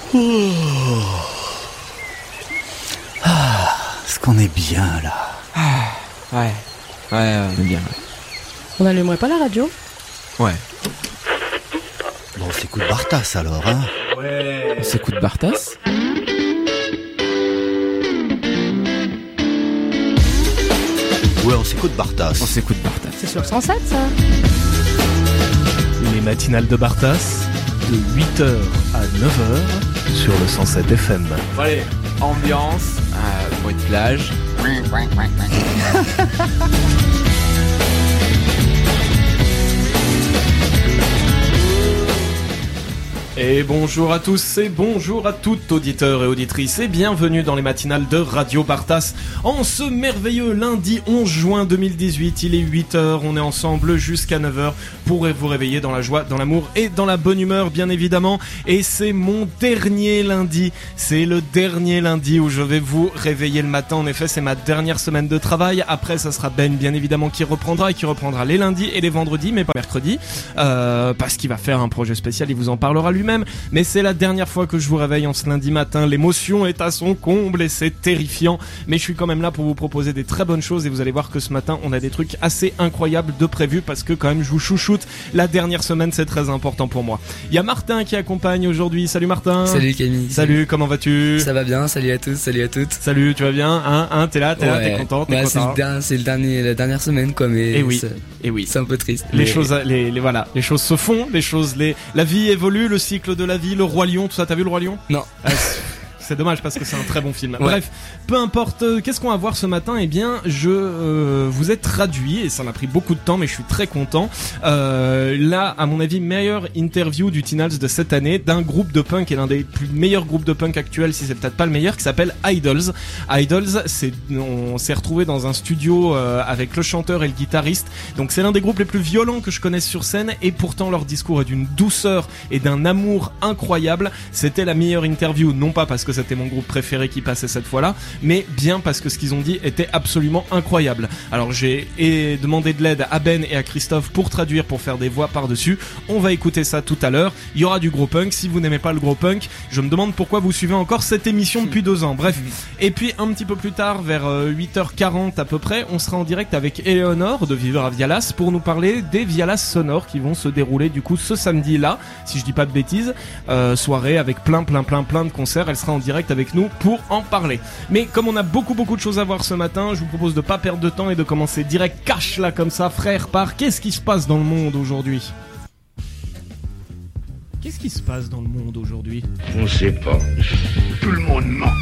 Est-ce qu'on est bien là? Ouais, on est bien. On n'allumerait pas la radio? Ouais. Bon, on s'écoute Bartas alors, hein? Ouais. On s'écoute Bartas? Ouais, on s'écoute Bartas. On s'écoute Bartas. C'est sur 107 ça. Les matinales de Bartas, de 8h à 9h, sur le 107 FM. Bon, allez, ambiance, bruit de plage. Et bonjour à tous et bonjour à toutes auditeurs et auditrices et bienvenue dans les matinales de Radio Bartas. En ce merveilleux lundi 11 juin 2018, il est 8h, on est ensemble jusqu'à 9h pour vous réveiller dans la joie, dans l'amour et dans la bonne humeur bien évidemment. Et c'est mon dernier lundi, c'est le dernier lundi où je vais vous réveiller le matin. En effet, c'est ma dernière semaine de travail. Après, ça sera Ben bien évidemment qui reprendra les lundis et les vendredis, mais pas mercredi, parce qu'il va faire un projet spécial, il vous en parlera lui-même. Mais c'est la dernière fois que je vous réveille en ce lundi matin. L'émotion est à son comble et c'est terrifiant. Mais je suis quand même là pour vous proposer des très bonnes choses et vous allez voir que ce matin on a des trucs assez incroyables de prévus parce que quand même je vous chouchoute. La dernière semaine c'est très important pour moi. Il y a Martin qui accompagne aujourd'hui. Salut Martin. Salut Camille. Salut, comment vas-tu? Ça va bien, salut à tous, salut à toutes. Salut, tu vas bien? T'es là, t'es content, t'es content. C'est la dernière semaine quoi, mais et oui. C'est un peu triste. Les choses se font, la vie évolue, le cycle de la vie, le Roi Lion, tout ça, t'as vu le Roi Lion? Non. C'est dommage parce que c'est un très bon film. Ouais. Bref, peu importe, qu'est-ce qu'on va voir ce matin? Eh bien, je vous ai traduit et ça m'a pris beaucoup de temps, mais je suis très content. Là, à mon avis, meilleure interview du Teen Hals de cette année d'un groupe de punk et l'un des plus meilleurs groupes de punk actuels, si c'est peut-être pas le meilleur, qui s'appelle Idols. Idols, on s'est retrouvé dans un studio avec le chanteur et le guitariste. Donc c'est l'un des groupes les plus violents que je connaisse sur scène et pourtant leur discours est d'une douceur et d'un amour incroyable. C'était la meilleure interview, non pas parce que c'était mon groupe préféré qui passait cette fois-là, mais bien parce que ce qu'ils ont dit était absolument incroyable. Alors j'ai demandé de l'aide à Ben et à Christophe pour traduire, pour faire des voix par-dessus. On va écouter ça tout à l'heure. Il y aura du gros punk. Si vous n'aimez pas le gros punk, je me demande pourquoi vous suivez encore cette émission depuis 2 ans. Bref. Et puis un petit peu plus tard, vers 8h40 à peu près, on sera en direct avec Eleonore de Vivre à Vialas pour nous parler des Vialas sonores qui vont se dérouler du coup ce samedi-là, si je dis pas de bêtises. Soirée avec plein de concerts. Elle sera en direct avec nous pour en parler. Mais comme on a beaucoup de choses à voir ce matin, je vous propose de pas perdre de temps et de commencer direct cash là comme ça, frère, par qu'est-ce qui se passe dans le monde aujourd'hui? Qu'est-ce qui se passe dans le monde aujourd'hui? On sait pas. Tout le monde ment.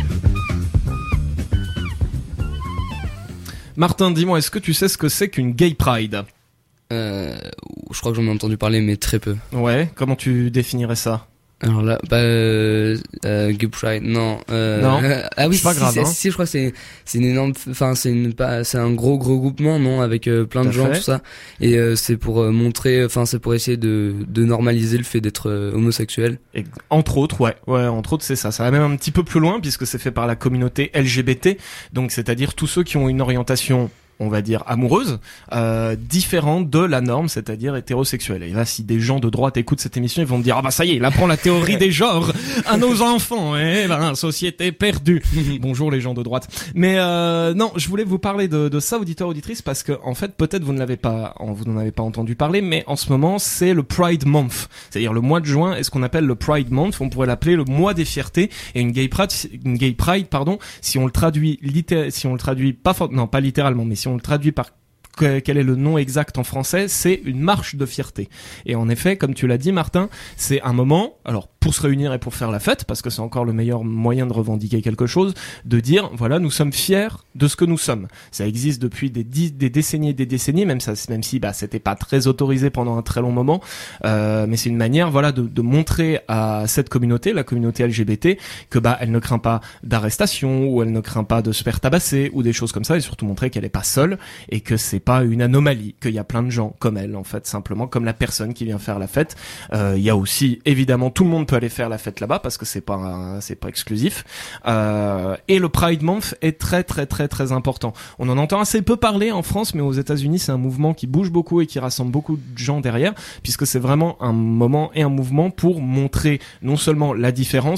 Martin, dis-moi, est-ce que tu sais ce que c'est qu'une gay pride? Je crois que j'en ai entendu parler, mais très peu. Ouais, comment tu définirais ça? Alors là, Gay Pride, non. Non. Ah oui, c'est pas grave. Si, je crois que c'est une énorme, enfin c'est un gros groupement, non, avec plein de gens, tout ça. Et c'est pour montrer, enfin c'est pour essayer de normaliser le fait d'être homosexuel. Et, entre autres, ouais, entre autres c'est ça. Ça va même un petit peu plus loin puisque c'est fait par la communauté LGBT, donc c'est-à-dire tous ceux qui ont une orientation, on va dire amoureuse, différente de la norme, c'est-à-dire hétérosexuelle. Et là, si des gens de droite écoutent cette émission, ils vont me dire, ah bah ça y est, il apprend la théorie des genres à nos enfants, société perdue. Bonjour les gens de droite. Mais non, je voulais vous parler de ça, auditeurs, auditrices, parce que en fait, peut-être vous n'en avez pas entendu parler, mais en ce moment, c'est le Pride Month, c'est-à-dire le mois de juin, est ce qu'on appelle le Pride Month, on pourrait l'appeler le mois des fiertés, et une gay pride, si on le traduit pas littéralement, mais si on le traduit par quel est le nom exact en français, c'est une marche de fierté. Et en effet, comme tu l'as dit Martin, c'est un moment, alors pour se réunir et pour faire la fête, parce que c'est encore le meilleur moyen de revendiquer quelque chose, de dire, voilà, nous sommes fiers de ce que nous sommes. Ça existe depuis des décennies et des décennies, même si c'était pas très autorisé pendant un très long moment, mais c'est une manière, voilà, de montrer à cette communauté, la communauté LGBT, que elle ne craint pas d'arrestation, ou elle ne craint pas de se faire tabasser, ou des choses comme ça, et surtout montrer qu'elle est pas seule, et que c'est pas une anomalie, qu'il y a plein de gens comme elle, en fait, simplement comme la personne qui vient faire la fête. Il y a aussi, évidemment, tout le monde peut aller faire la fête là-bas parce que c'est pas exclusif. Et le Pride Month est très important. On en entend assez peu parler en France, mais aux États-Unis, c'est un mouvement qui bouge beaucoup et qui rassemble beaucoup de gens derrière, puisque c'est vraiment un moment et un mouvement pour montrer non seulement la différence, mais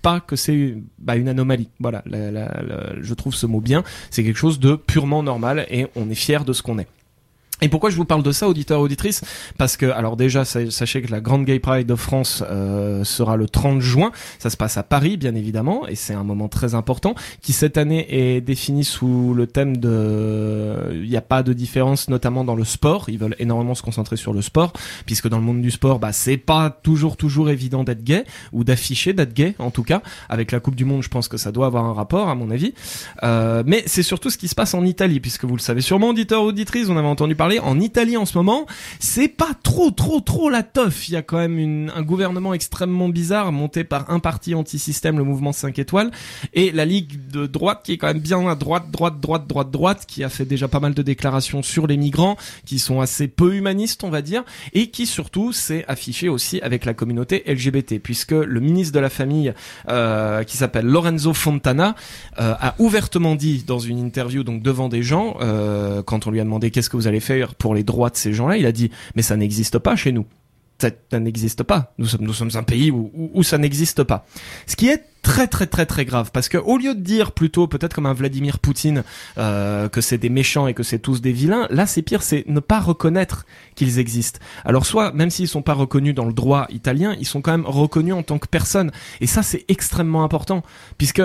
pas que c'est une anomalie. Voilà, je trouve ce mot bien. C'est quelque chose de purement normal et on est fier de ce qu'on est. Et pourquoi je vous parle de ça, auditeurs et auditrices ? Parce que, alors déjà, sachez que la Grande Gay Pride de France sera le 30 juin. Ça se passe à Paris, bien évidemment, et c'est un moment très important, qui cette année est défini sous le thème de... Il n'y a pas de différence, notamment dans le sport. Ils veulent énormément se concentrer sur le sport, puisque dans le monde du sport, c'est pas toujours évident d'être gay, ou d'afficher d'être gay, en tout cas. Avec la Coupe du Monde, je pense que ça doit avoir un rapport, à mon avis. Mais c'est surtout ce qui se passe en Italie, puisque vous le savez sûrement, auditeurs et auditrices, on avait entendu parler en Italie en ce moment, c'est pas trop la teuf. Il y a quand même un gouvernement extrêmement bizarre monté par un parti anti-système, le mouvement 5 étoiles, et la Ligue de droite qui est quand même bien à droite, qui a fait déjà pas mal de déclarations sur les migrants, qui sont assez peu humanistes, on va dire, et qui surtout s'est affiché aussi avec la communauté LGBT, puisque le ministre de la Famille, qui s'appelle Lorenzo Fontana, a ouvertement dit dans une interview, donc devant des gens, quand on lui a demandé qu'est-ce que vous allez faire pour les droits de ces gens-là, il a dit mais ça n'existe pas chez nous. Ça n'existe pas. Nous sommes un pays où ça n'existe pas. Ce qui est très grave, parce que au lieu de dire plutôt peut-être comme un Vladimir Poutine que c'est des méchants et que c'est tous des vilains, là c'est pire, c'est ne pas reconnaître qu'ils existent. Alors soit même s'ils sont pas reconnus dans le droit italien, ils sont quand même reconnus en tant que personnes, et ça c'est extrêmement important, puisque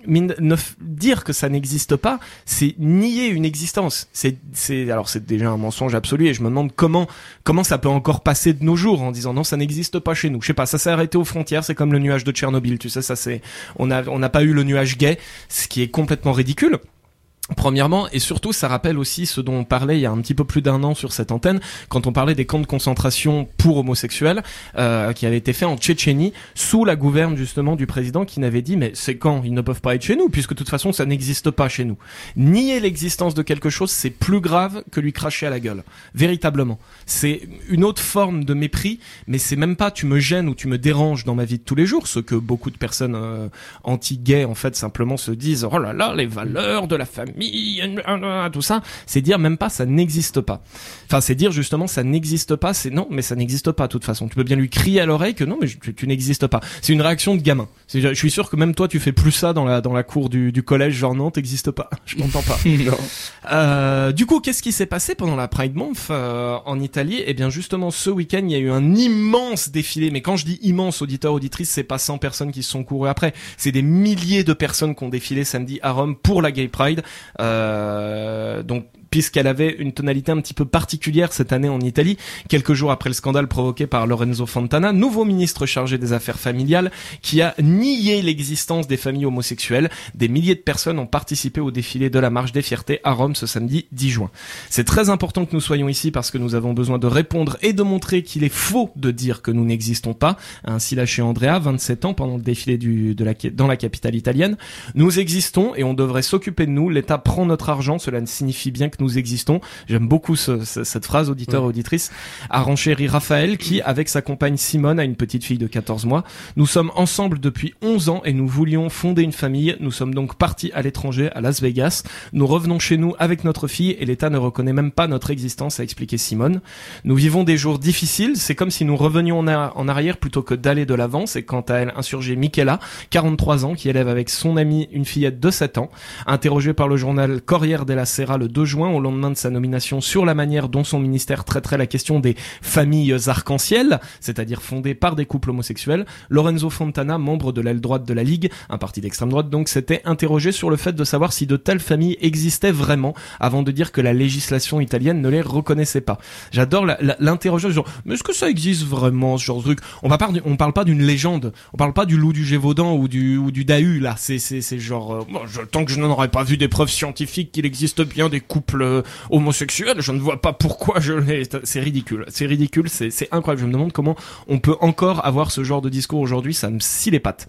dire que ça n'existe pas, c'est nier une existence. C'est déjà un mensonge absolu, et je me demande comment ça peut encore passer de nos jours en disant non, ça n'existe pas chez nous. Je sais pas, ça s'est arrêté aux frontières, c'est comme le nuage de Tchernobyl, tu sais, on n'a pas eu le nuage gay, ce qui est complètement ridicule. Premièrement, et surtout, ça rappelle aussi ce dont on parlait il y a un petit peu plus d'1 an sur cette antenne, quand on parlait des camps de concentration pour homosexuels, qui avaient été faits en Tchétchénie, sous la gouverne justement du président, qui n'avait dit mais ces camps, ils ne peuvent pas être chez nous, puisque de toute façon ça n'existe pas chez nous. Nier l'existence de quelque chose, c'est plus grave que lui cracher à la gueule. Véritablement. C'est une autre forme de mépris, mais c'est même pas tu me gênes ou tu me déranges dans ma vie de tous les jours, ce que beaucoup de personnes anti-gays en fait simplement se disent oh là là, les valeurs de la famille, tout ça, c'est dire même pas ça n'existe pas. Enfin, c'est dire justement ça n'existe pas, c'est non, mais ça n'existe pas de toute façon. Tu peux bien lui crier à l'oreille que non, mais tu n'existes pas. C'est une réaction de gamin. Je suis sûr que même toi tu fais plus ça dans la cour du collège, genre non, t'existes pas. Je t'entends pas. Non. Du coup, qu'est-ce qui s'est passé pendant la Pride Month en Italie ? Eh bien justement, ce week-end, il y a eu un immense défilé. Mais quand je dis immense, auditeurs, auditrices, c'est pas 100 personnes qui se sont courues après. C'est des milliers de personnes qui ont défilé samedi à Rome pour la Gay Pride. Donc puisqu'elle avait une tonalité un petit peu particulière cette année en Italie, quelques jours après le scandale provoqué par Lorenzo Fontana, nouveau ministre chargé des affaires familiales, qui a nié l'existence des familles homosexuelles. Des milliers de personnes ont participé au défilé de la Marche des Fiertés à Rome ce samedi 10 juin. C'est très important que nous soyons ici parce que nous avons besoin de répondre et de montrer qu'il est faux de dire que nous n'existons pas, a ainsi lâché Andrea, 27 ans, pendant le défilé dans la capitale italienne. Nous existons et on devrait s'occuper de nous. L'État prend notre argent, cela signifie bien que nous existons. J'aime beaucoup cette phrase, auditeur et auditrice. A renchéri Raphaël qui, avec sa compagne Simone, a une petite fille de 14 mois. Nous sommes ensemble depuis 11 ans et nous voulions fonder une famille. Nous sommes donc partis à l'étranger, à Las Vegas. Nous revenons chez nous avec notre fille et l'État ne reconnaît même pas notre existence, a expliqué Simone. Nous vivons des jours difficiles. C'est comme si nous revenions en arrière plutôt que d'aller de l'avant. C'est quant à elle insurgée Michela, 43 ans, qui élève avec son amie une fillette de 7 ans. Interrogée par le journal Corriere della Sera le 2 juin, au lendemain de sa nomination, sur la manière dont son ministère traiterait la question des familles arc-en-ciel, c'est-à-dire fondées par des couples homosexuels, Lorenzo Fontana, membre de l'aile droite de la Ligue, un parti d'extrême droite donc, s'était interrogé sur le fait de savoir si de telles familles existaient vraiment, avant de dire que la législation italienne ne les reconnaissait pas. J'adore l'interroger, genre, mais est-ce que ça existe vraiment, ce genre de truc? On parle pas d'une légende, on parle pas du loup du Gévaudan ou du Dahu, là, c'est genre, tant que je n'en aurais pas vu des preuves scientifiques qu'il existe bien des couples homosexuels, je ne vois pas pourquoi c'est ridicule, c'est incroyable. Je me demande comment on peut encore avoir ce genre de discours aujourd'hui, ça me scie les pattes.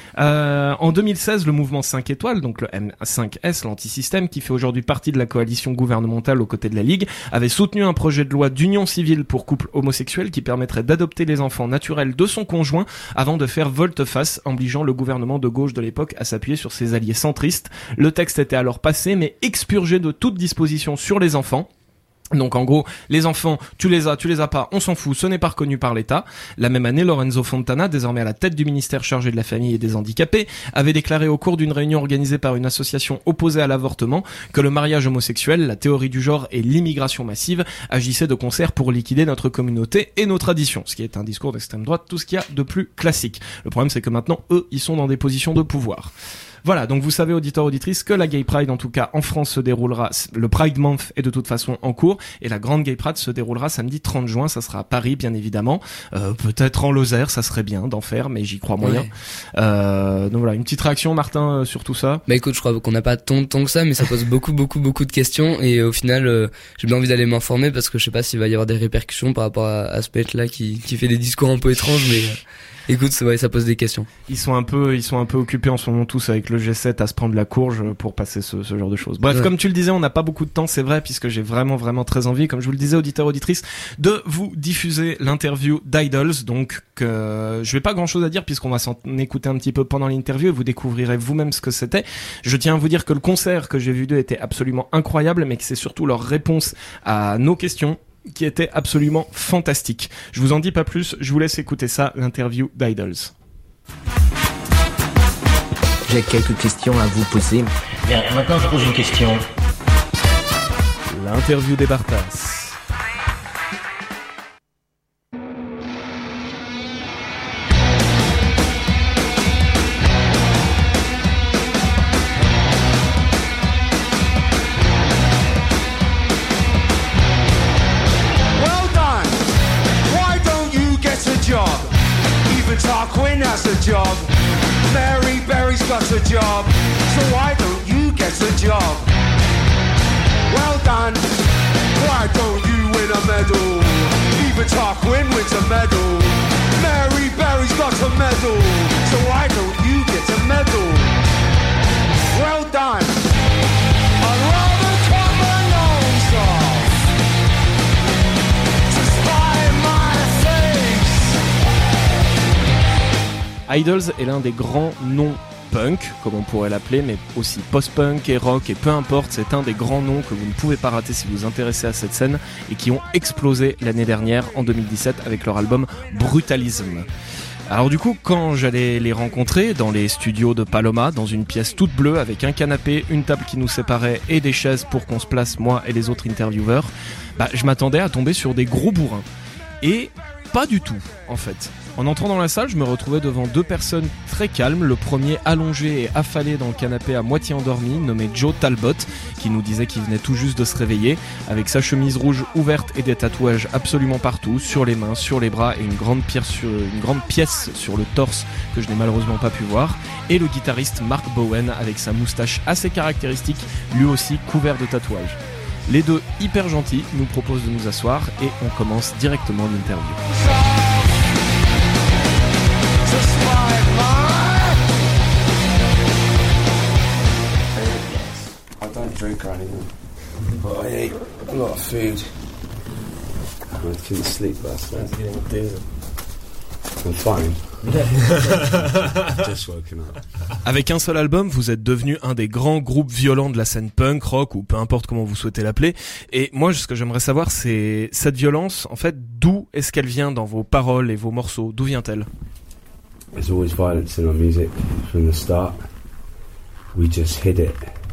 En 2016, le mouvement 5 étoiles, donc le M5S, l'antisystème, qui fait aujourd'hui partie de la coalition gouvernementale aux côtés de la Ligue, avait soutenu un projet de loi d'union civile pour couples homosexuels qui permettrait d'adopter les enfants naturels de son conjoint avant de faire volte-face, obligeant le gouvernement de gauche de l'époque à s'appuyer sur ses alliés centristes. Le texte était alors passé, mais expurgé de toute disposition sur les enfants. Donc en gros, les enfants, tu les as pas, on s'en fout, ce n'est pas reconnu par l'État. La même année, Lorenzo Fontana, désormais à la tête du ministère chargé de la famille et des handicapés, avait déclaré au cours d'une réunion organisée par une association opposée à l'avortement que le mariage homosexuel, la théorie du genre et l'immigration massive agissaient de concert pour liquider notre communauté et nos traditions. Ce qui est un discours d'extrême droite, tout ce qu'il y a de plus classique. Le problème, c'est que maintenant, eux, ils sont dans des positions de pouvoir. Voilà, donc vous savez, auditeurs, auditrices, que la Gay Pride, en tout cas en France, se déroulera, le Pride Month est de toute façon en cours, et la grande Gay Pride se déroulera samedi 30 juin, ça sera à Paris, bien évidemment, peut-être en Lozère, ça serait bien d'en faire, mais j'y crois moyen. Ouais. Donc voilà, une petite réaction, Martin, sur tout ça. Bah écoute, je crois qu'on n'a pas tant de temps que ça, mais ça pose beaucoup de questions, et au final, j'ai bien envie d'aller m'informer, parce que je sais pas s'il va y avoir des répercussions par rapport à ce mec-là qui fait des discours un peu étranges, mais... Écoute, ouais, ça pose des questions. Ils sont un peu occupés en ce moment tous avec le G7 à se prendre la courge pour passer ce genre de choses. Bref, Comme tu le disais, on n'a pas beaucoup de temps, c'est vrai, puisque j'ai vraiment très envie, comme je vous le disais, auditeurs, auditrices, de vous diffuser l'interview d'Idols. Donc, je vais pas grand chose à dire puisqu'on va s'en écouter un petit peu pendant l'interview et vous découvrirez vous-même ce que c'était. Je tiens à vous dire que le concert que j'ai vu d'eux était absolument incroyable, mais que c'est surtout leur réponse à nos questions qui était absolument fantastique. Je vous en dis pas plus, je vous laisse écouter ça, l'interview d'Idols. J'ai quelques questions à vous poser. Bien, maintenant je pose une question. L'interview des Bartas. Tarquin has a job, Mary Berry's got a job, so why don't you get a job? Well done, why don't you win a medal? Even Tarquin wins a medal, Mary Berry's got a medal, so why don't you get a medal? Well done, I'd rather cut my nose off to spite my face. Idols est l'un des grands noms punk, comme on pourrait l'appeler, mais aussi post-punk et rock, et peu importe, c'est un des grands noms que vous ne pouvez pas rater si vous vous intéressez à cette scène, et qui ont explosé l'année dernière, en 2017, avec leur album Brutalism. Alors du coup, quand j'allais les rencontrer dans les studios de Paloma, dans une pièce toute bleue, avec un canapé, une table qui nous séparait, et des chaises pour qu'on se place, moi et les autres intervieweurs, je m'attendais à tomber sur des gros bourrins. Et pas du tout, en fait. En entrant dans la salle, je me retrouvais devant deux personnes très calmes. Le premier allongé et affalé dans le canapé à moitié endormi, nommé Joe Talbot, qui nous disait qu'il venait tout juste de se réveiller, avec sa chemise rouge ouverte et des tatouages absolument partout, sur les mains, sur les bras, et une grande pièce sur le torse que je n'ai malheureusement pas pu voir. Et le guitariste Mark Bowen, avec sa moustache assez caractéristique, lui aussi couvert de tatouages. Les deux, hyper gentils, nous proposent de nous asseoir et on commence directement l'interview. I don't drink or anything, but I ate a lot of food. I couldn't sleep last night. I'm fine. Just woken up. Avec un seul album, vous êtes devenu un des grands groupes violents de la scène punk, rock ou peu importe comment vous souhaitez l'appeler. Et moi, ce que j'aimerais savoir, c'est cette violence, en fait, d'où est-ce qu'elle vient dans vos paroles et vos morceaux? D'où vient-elle? There's always violence in our music from the start. We just hid it.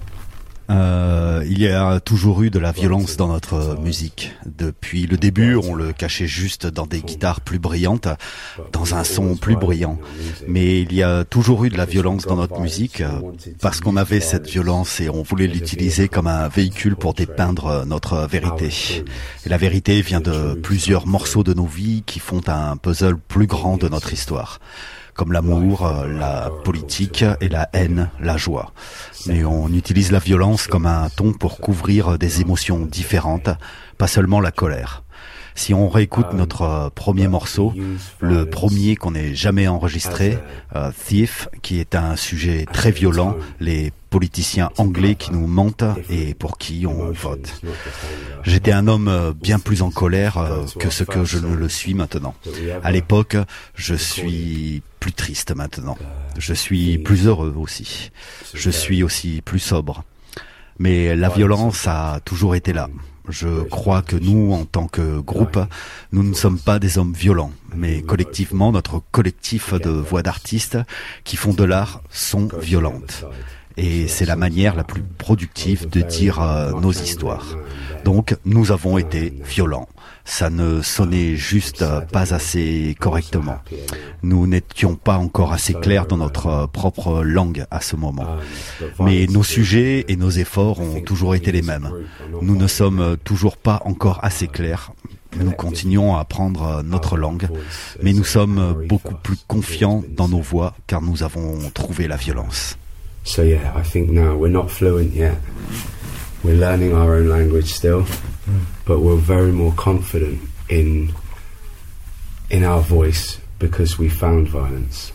Il y a toujours eu de la violence dans notre musique. Depuis le début, on le cachait juste dans des guitares plus brillantes, dans un son plus bruyant. Mais il y a toujours eu de la violence dans notre musique parce qu'on avait cette violence et on voulait l'utiliser comme un véhicule pour dépeindre notre vérité. Et la vérité vient de plusieurs morceaux de nos vies qui font un puzzle plus grand de notre histoire. Comme l'amour, la politique et la haine, la joie. Mais on utilise la violence comme un ton pour couvrir des émotions différentes, pas seulement la colère. Si on réécoute notre premier morceau, le premier qu'on ait jamais enregistré, Thief, qui est un sujet très violent, les politiciens anglais qui nous mentent et pour qui on vote. J'étais un homme bien plus en colère que ce que je ne le suis maintenant. À l'époque, je suis plus triste maintenant. Je suis plus heureux aussi. Je suis aussi plus sobre. Mais la violence a toujours été là. Je crois que nous, en tant que groupe, nous ne sommes pas des hommes violents, mais collectivement, notre collectif de voix d'artistes qui font de l'art sont violentes. Et c'est la manière la plus productive de dire nos histoires. Donc, nous avons été violents. Ça ne sonnait juste pas assez correctement. Nous n'étions pas encore assez clairs dans notre propre langue à ce moment. Mais nos sujets et nos efforts ont toujours été les mêmes. Nous ne sommes toujours pas encore assez clairs. Nous continuons à apprendre notre langue, mais nous sommes beaucoup plus confiants dans nos voix car nous avons trouvé la violence. So yeah, I think now we're not fluent yet. We're learning our own language still, but we're very more confident in our voice because we found violence.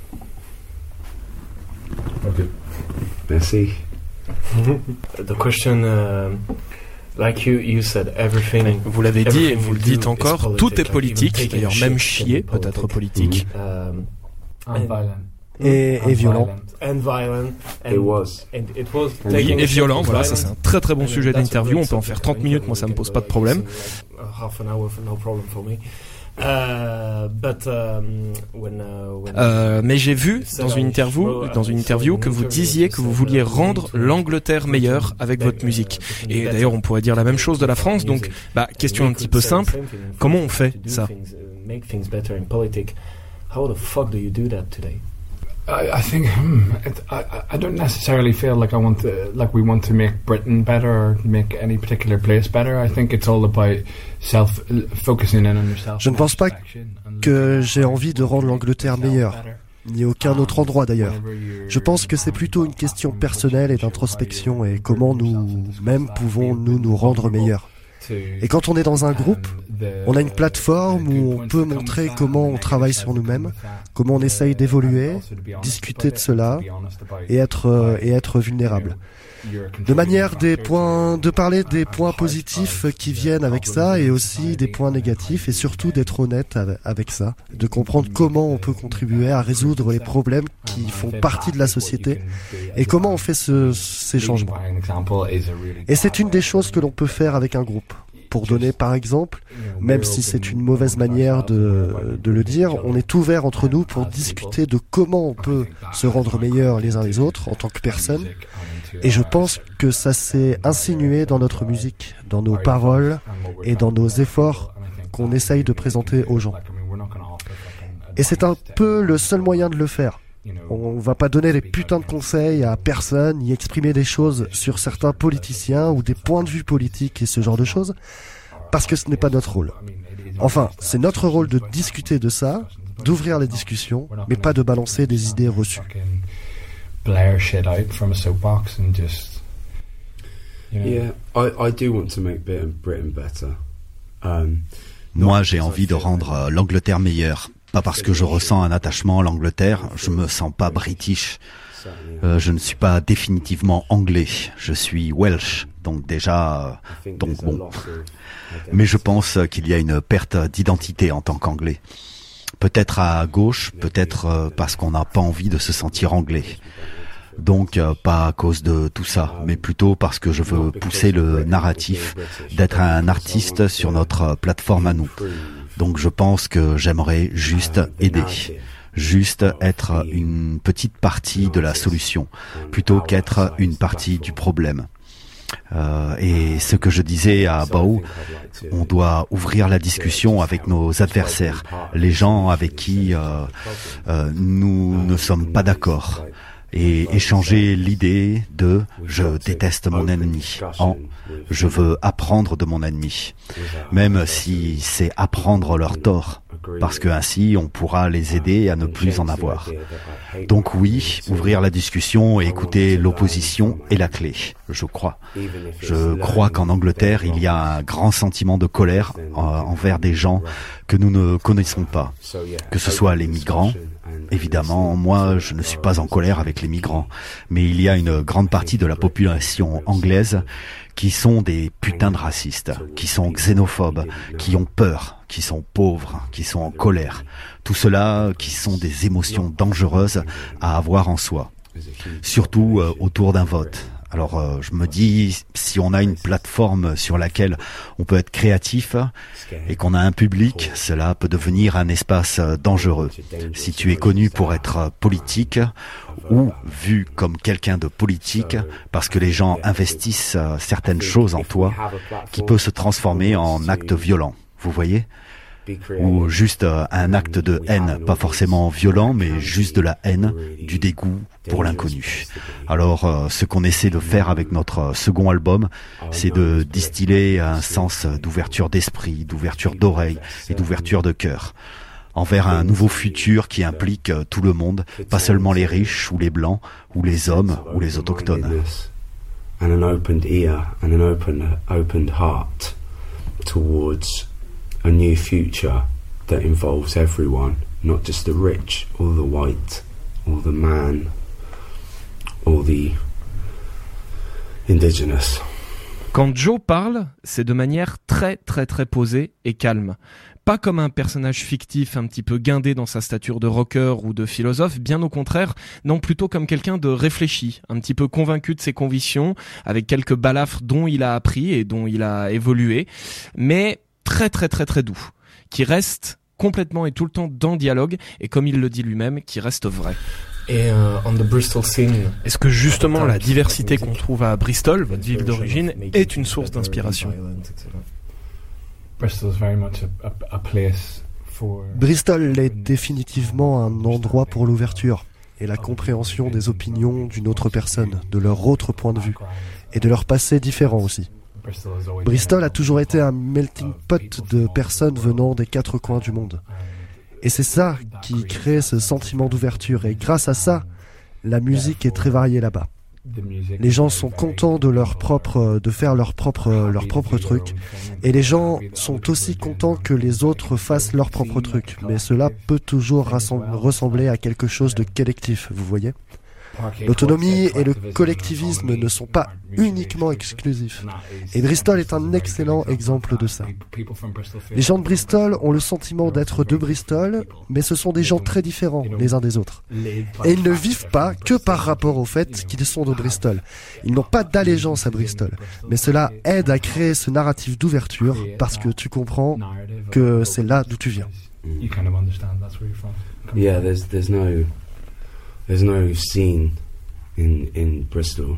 Okay. Merci. The question, like you said, everything. Vous l'avez dit et vous le dites encore, tout est politique, d'ailleurs même chier peut être politique. Et violent. Oui, et violent, voilà, ça c'est un très très bon sujet d'interview, on peut en faire 30 minutes, moi ça me pose pas de problème. Mais j'ai vu dans une interview que vous disiez que vous vouliez rendre l'Angleterre meilleure avec votre musique. Et d'ailleurs on pourrait dire la même chose de la France, donc question un petit peu simple, comment on fait ça? I think I don't necessarily feel like we want to make Britain better or make any particular place better. I think it's all about focusing in on yourself. Je ne pense pas que j'ai envie de rendre l'Angleterre meilleure, ni aucun autre endroit d'ailleurs. Je pense que c'est plutôt une question personnelle et d'introspection et comment nous-mêmes pouvons nous rendre meilleurs. Et quand on est dans un groupe, on a une plateforme où on peut montrer comment on travaille sur nous-mêmes, comment on essaye d'évoluer, discuter de cela et être vulnérable. De manière de parler des points positifs qui viennent avec ça et aussi des points négatifs et surtout d'être honnête avec ça, de comprendre comment on peut contribuer à résoudre les problèmes qui font partie de la société et comment on fait ces changements. Et c'est une des choses que l'on peut faire avec un groupe. Pour donner par exemple, même si c'est une mauvaise manière de le dire, on est ouvert entre nous pour discuter de comment on peut se rendre meilleurs les uns les autres en tant que personne. Et je pense que ça s'est insinué dans notre musique, dans nos paroles et dans nos efforts qu'on essaye de présenter aux gens. Et c'est un peu le seul moyen de le faire. On va pas donner des putains de conseils à personne, ni exprimer des choses sur certains politiciens ou des points de vue politiques et ce genre de choses, parce que ce n'est pas notre rôle. Enfin, c'est notre rôle de discuter de ça, d'ouvrir les discussions, mais pas de balancer des idées reçues. Blare shit out from a soapbox and just, Yeah, I do want to make Britain better. Moi, j'ai envie de rendre l'Angleterre meilleure. Pas parce que je ressens un attachement à l'Angleterre, je me sens pas british. Je ne suis pas définitivement anglais, je suis Welsh, donc bon. Mais je pense qu'il y a une perte d'identité en tant qu'anglais. Peut-être à gauche, peut-être parce qu'on n'a pas envie de se sentir anglais. Donc pas à cause de tout ça, mais plutôt parce que je veux pousser le narratif d'être un artiste sur notre plateforme à nous. Donc je pense que j'aimerais juste aider, juste être une petite partie de la solution, plutôt qu'être une partie du problème. Et ce que je disais à Bao, on doit ouvrir la discussion avec nos adversaires, les gens avec qui nous ne sommes pas d'accord. Et échanger l'idée de « je déteste mon ennemi » en « je veux apprendre de mon ennemi », même si c'est apprendre leur tort, parce que ainsi on pourra les aider à ne plus en avoir. Donc oui, ouvrir la discussion et écouter l'opposition est la clé, je crois. Je crois qu'en Angleterre, il y a un grand sentiment de colère envers des gens que nous ne connaissons pas, que ce soit les migrants. Évidemment, moi, je ne suis pas en colère avec les migrants, mais il y a une grande partie de la population anglaise qui sont des putains de racistes, qui sont xénophobes, qui ont peur, qui sont pauvres, qui sont en colère. Tout cela qui sont des émotions dangereuses à avoir en soi. Surtout autour d'un vote. Alors je me dis, si on a une plateforme sur laquelle on peut être créatif et qu'on a un public, cela peut devenir un espace dangereux. Si tu es connu pour être politique ou vu comme quelqu'un de politique, parce que les gens investissent certaines choses en toi, qui peut se transformer en acte violent. Vous voyez ? Ou juste un acte de haine, pas forcément violent, mais juste de la haine, du dégoût pour l'inconnu. Alors, ce qu'on essaie de faire avec notre second album, c'est de distiller un sens d'ouverture d'esprit, d'ouverture d'oreille et d'ouverture de cœur, envers un nouveau futur qui implique tout le monde, pas seulement les riches ou les blancs, ou les hommes ou les autochtones. And an opened ear and an opened heart towards a new future that involves everyone, not just the rich or the white or the man or the indigenous. Quand Joe parle, c'est de manière très très très posée et calme. Pas comme un personnage fictif un petit peu guindé dans sa stature de rocker ou de philosophe, bien au contraire, non, plutôt comme quelqu'un de réfléchi, un petit peu convaincu de ses convictions, avec quelques balafres dont il a appris et dont il a évolué, mais très très très très doux, qui reste complètement et tout le temps dans le dialogue, et comme il le dit lui-même, qui reste vrai. Et on the Bristol scene, est-ce que justement la diversité qu'on trouve à Bristol, votre ville d'origine, est une source d'inspiration? Bristol est définitivement un endroit pour l'ouverture et la compréhension des opinions d'une autre personne, de leur autre point de vue, et de leur passé différent aussi. Bristol a toujours été un melting pot de personnes venant des quatre coins du monde. Et c'est ça qui crée ce sentiment d'ouverture. Et grâce à ça, la musique est très variée là-bas. Les gens sont contents de faire leur propre truc. Et les gens sont aussi contents que les autres fassent leur propre truc. Mais cela peut toujours ressembler à quelque chose de collectif, vous voyez ? L'autonomie et le collectivisme ne sont pas uniquement exclusifs. Et Bristol est un excellent exemple de ça. Les gens de Bristol ont le sentiment d'être de Bristol, mais ce sont des gens très différents les uns des autres. Et ils ne vivent pas que par rapport au fait qu'ils sont de Bristol. Ils n'ont pas d'allégeance à Bristol. Mais cela aide à créer ce narratif d'ouverture parce que tu comprends que c'est là d'où tu viens. Yeah, there's no scene in Bristol.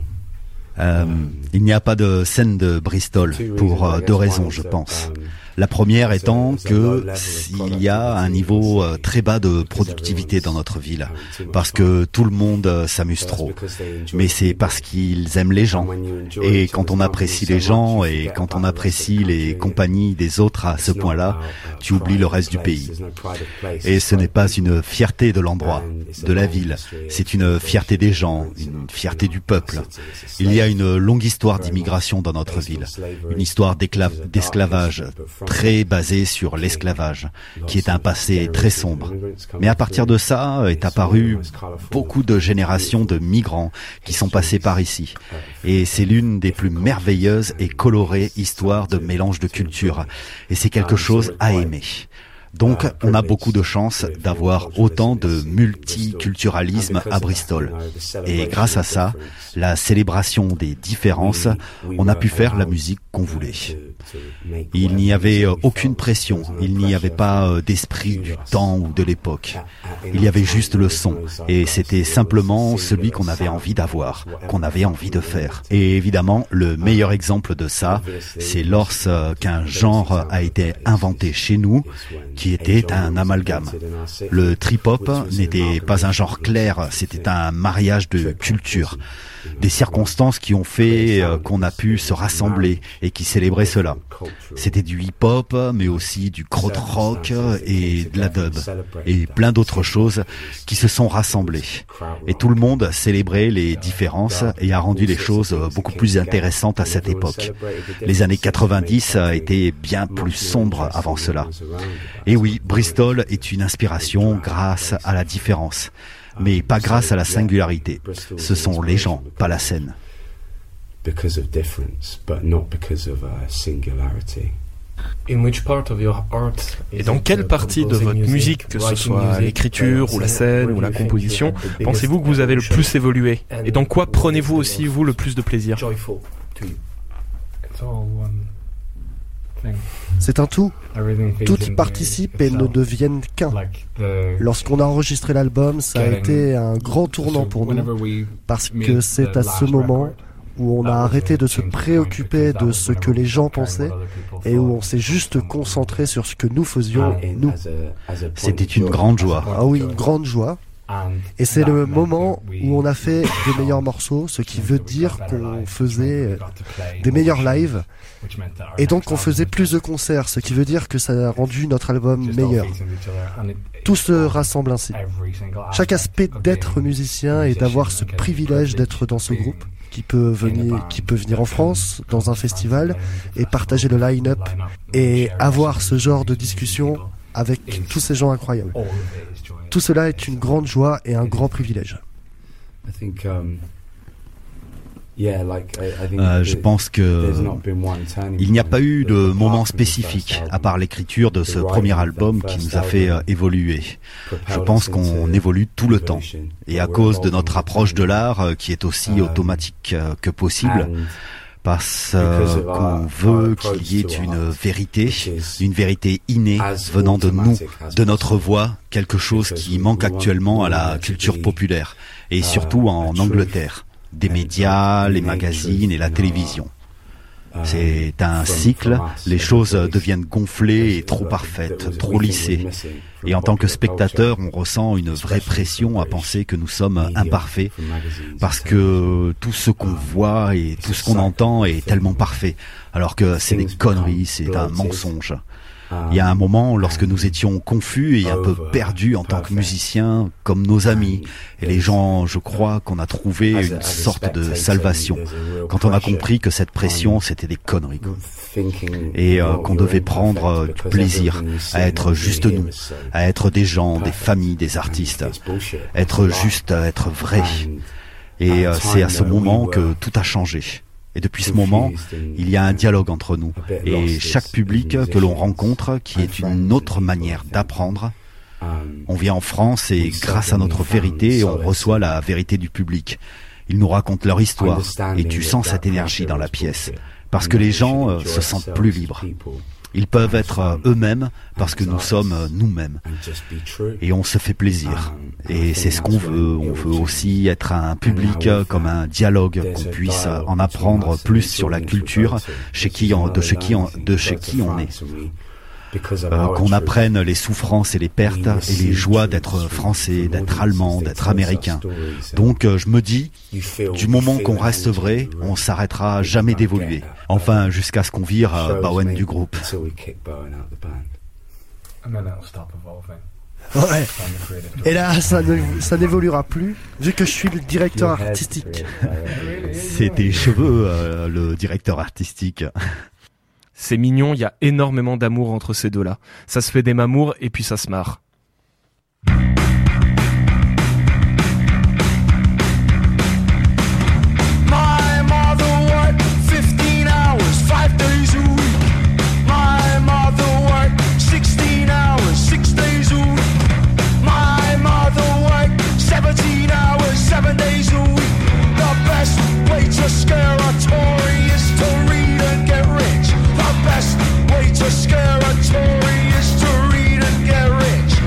Il n'y a pas de scène de Bristol pour deux raisons, je pense. La première étant que il y a un niveau très bas de productivité dans notre ville, parce que tout le monde s'amuse trop. Mais c'est parce qu'ils aiment les gens. Et quand on apprécie les gens et quand on apprécie les compagnies des autres à ce point-là, tu oublies le reste du pays. Et ce n'est pas une fierté de l'endroit, de la ville. C'est une fierté des gens, une fierté du peuple. Il y a une longue histoire d'immigration dans notre ville, une histoire d'esclavage très basée sur l'esclavage, qui est un passé très sombre. Mais à partir de ça est apparu beaucoup de générations de migrants qui sont passés par ici. Et c'est l'une des plus merveilleuses et colorées histoires de mélange de cultures. Et c'est quelque chose à aimer. Donc, on a beaucoup de chance d'avoir autant de multiculturalisme à Bristol. Et grâce à ça, la célébration des différences, on a pu faire la musique qu'on voulait. Il n'y avait aucune pression, il n'y avait pas d'esprit du temps ou de l'époque. Il y avait juste le son, et c'était simplement celui qu'on avait envie d'avoir, qu'on avait envie de faire. Et évidemment, le meilleur exemple de ça, c'est lorsqu'un genre a été inventé chez nous, qui était un amalgame. Le trip-hop n'était pas un genre clair, c'était un mariage de cultures. Des circonstances qui ont fait qu'on a pu se rassembler et qui célébraient cela. C'était du hip-hop, mais aussi du krautrock et de la dub, et plein d'autres choses qui se sont rassemblées. Et tout le monde célébrait les différences et a rendu les choses beaucoup plus intéressantes à cette époque. Les années 90 étaient bien plus sombres avant cela. Et oui, Bristol est une inspiration grâce à la différence. Mais pas grâce à la singularité. Ce sont les gens, pas la scène. Because of difference, but not because of singularity. Et dans quelle partie de votre musique, que ce soit l'écriture ou la scène ou la composition, pensez-vous que vous avez le plus évolué? Et dans quoi prenez-vous aussi, vous, le plus de plaisir? C'est un tout. Tout y participe et ne deviennent qu'un. Lorsqu'on a enregistré l'album, ça a été un grand tournant pour nous, parce que c'est à ce moment où on a arrêté de se préoccuper de ce que les gens pensaient et où on s'est juste concentré sur ce que nous faisions, nous. C'était une grande joie. Ah oui, une grande joie. Et c'est le moment où on a fait des meilleurs morceaux, ce qui veut dire qu'on faisait des meilleurs lives. Et donc on faisait plus de concerts, ce qui veut dire que ça a rendu notre album meilleur. Tout se rassemble ainsi. Chaque aspect d'être musicien et d'avoir ce privilège d'être dans ce groupe, qui peut venir en France, dans un festival, et partager le line-up, et avoir ce genre de discussion avec tous ces gens incroyables. Tout cela est une grande joie et un grand privilège. Je pense que il n'y a pas eu de moment spécifique à part l'écriture de ce premier album qui nous a fait évoluer. Je pense qu'on évolue tout le temps et à cause de notre approche de l'art qui est aussi automatique que possible, parce qu'on veut qu'il y ait une vérité innée venant de nous, de notre voix, quelque chose qui manque actuellement à la culture populaire et surtout en Angleterre. Des médias, les magazines et la télévision. C'est un cycle, les choses deviennent gonflées et trop parfaites, trop lissées. Et en tant que spectateur, on ressent une vraie pression à penser que nous sommes imparfaits, parce que tout ce qu'on voit et tout ce qu'on entend est tellement parfait, alors que c'est des conneries, c'est un mensonge. Il y a un moment, lorsque nous étions confus et un peu perdus en tant que musiciens, comme nos amis et les gens, je crois qu'on a trouvé une sorte de salvation, quand on a compris que cette pression, c'était des conneries. Et qu'on devait prendre du plaisir à être juste nous, à être des gens, des familles, des artistes, être juste, être vrai. Et c'est à ce moment que tout a changé. Et depuis ce moment, il y a un dialogue entre nous. Et chaque public que l'on rencontre, qui est une autre manière d'apprendre, on vient en France et grâce à notre vérité, on reçoit la vérité du public. Ils nous racontent leur histoire et tu sens cette énergie dans la pièce. Parce que les gens se sentent plus libres. Ils peuvent être eux-mêmes parce que nous sommes nous-mêmes. Et on se fait plaisir. Et c'est ce qu'on veut. On veut aussi être un public comme un dialogue, qu'on puisse en apprendre plus sur la culture de chez qui on est. Qu'on apprenne les souffrances et les pertes et les joies d'être français, d'être allemand, d'être américain. Donc je me dis, du moment qu'on reste vrai, on s'arrêtera jamais d'évoluer. Enfin, jusqu'à ce qu'on vire Bowen du groupe. Ouais. Et là, ça n'évoluera plus, vu que je suis le directeur artistique. C'est tes cheveux, le directeur artistique. C'est mignon, il y a énormément d'amour entre ces deux-là. Ça se fait des mamours et puis ça se marre. To scare a Tory is to read and get rich.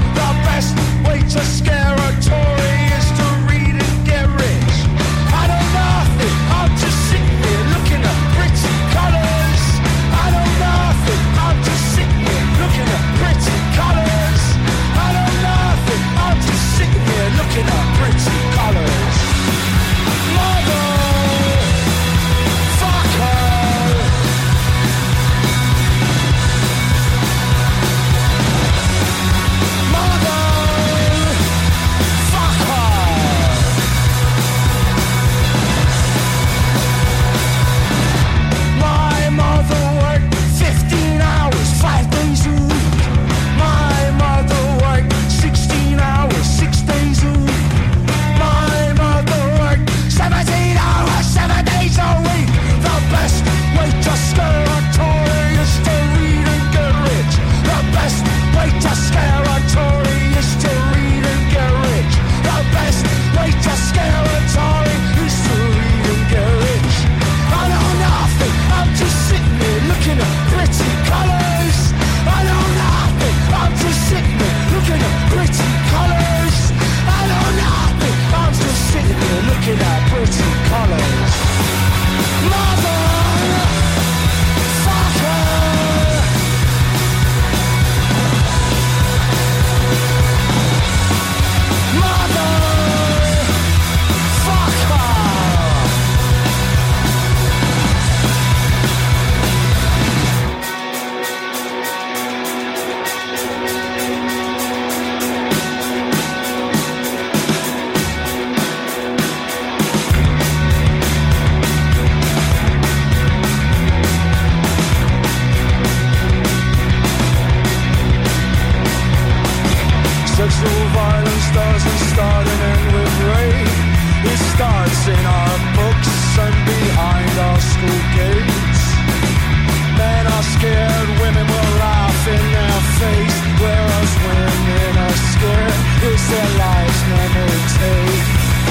What's in our books and behind our school gates? Men are scared, women will laugh in their face, whereas women are scared, it's their lives men will take.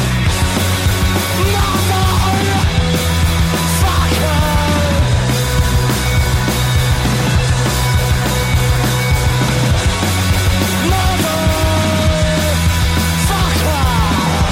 Mother, fuck her. Mother, fuck her.